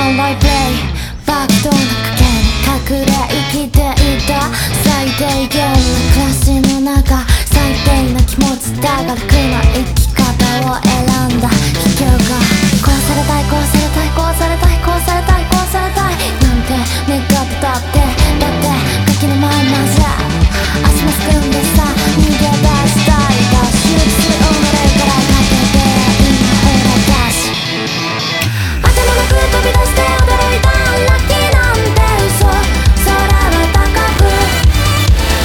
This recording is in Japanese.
ンライプレイバックドアの陰に隠れ生きていた最低限の暮らしの中最低な気持ちだが楽な生き方を選んだ卑怯が壊されたい壊されたい壊されたい壊されたい